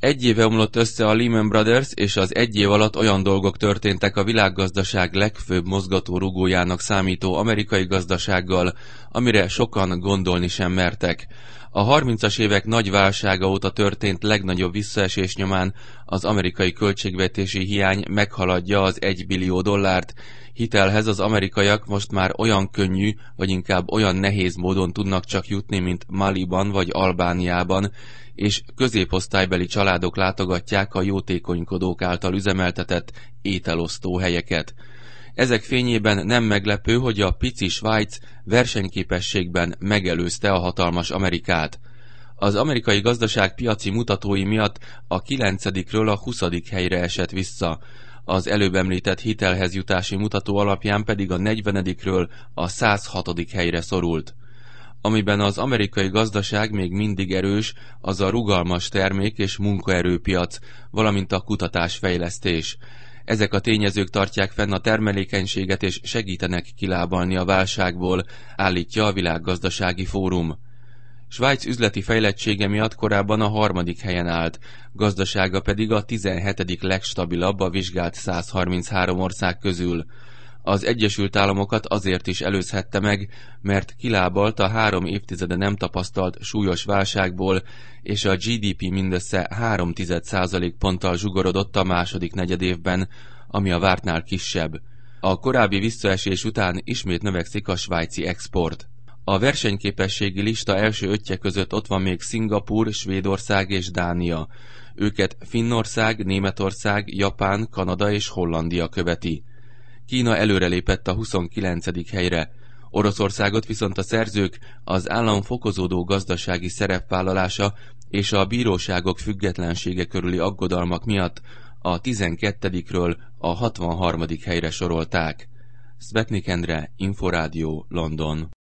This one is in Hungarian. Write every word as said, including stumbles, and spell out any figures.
Egy éve omlott össze a Lehman Brothers, és az egy év alatt olyan dolgok történtek a világgazdaság legfőbb mozgatórugójának számító amerikai gazdasággal, amire sokan gondolni sem mertek. A harmincas évek nagy válsága óta történt legnagyobb visszaesés nyomán az amerikai költségvetési hiány meghaladja az egy billió dollárt. Hitelhez az amerikaiak most már olyan könnyű, vagy inkább olyan nehéz módon tudnak csak jutni, mint Maliban vagy Albániában, és középosztálybeli családok látogatják a jótékonykodók által üzemeltetett ételosztó helyeket. Ezek fényében nem meglepő, hogy a pici Svájc versenyképességben megelőzte a hatalmas Amerikát. Az amerikai gazdaság piaci mutatói miatt a kilencedikről a huszadik helyre esett vissza, az előbb említett hitelhez jutási mutató alapján pedig a negyvenedikről a száz hatodik helyre szorult. Amiben az amerikai gazdaság még mindig erős, az a rugalmas termék- és munkaerőpiac, valamint a kutatásfejlesztés. Ezek a tényezők tartják fenn a termelékenységet és segítenek kilábalni a válságból, állítja a Világgazdasági Fórum. Svájc üzleti fejlettsége miatt korábban a harmadik helyen állt, gazdasága pedig a tizenhetedik legstabilabb a vizsgált száz harminchárom ország közül. Az Egyesült Államokat azért is előzhette meg, mert kilábalt a három évtizede nem tapasztalt súlyos válságból, és a gé dé pé mindössze három tized százalékponttal zsugorodott a második negyedévben, ami a vártnál kisebb. A korábbi visszaesés után ismét növekszik a svájci export. A versenyképességi lista első ötje között ott van még Szingapúr, Svédország és Dánia. Őket Finnország, Németország, Japán, Kanada és Hollandia követi. Kína előrelépett a huszonkilencedik helyre. Oroszországot viszont a szerzők az állam fokozódó gazdasági szerepvállalása és a bíróságok függetlensége körüli aggodalmak miatt a tizenkettedikről a hatvanharmadik helyre sorolták. Szvetnik Endre, Inforádió, London.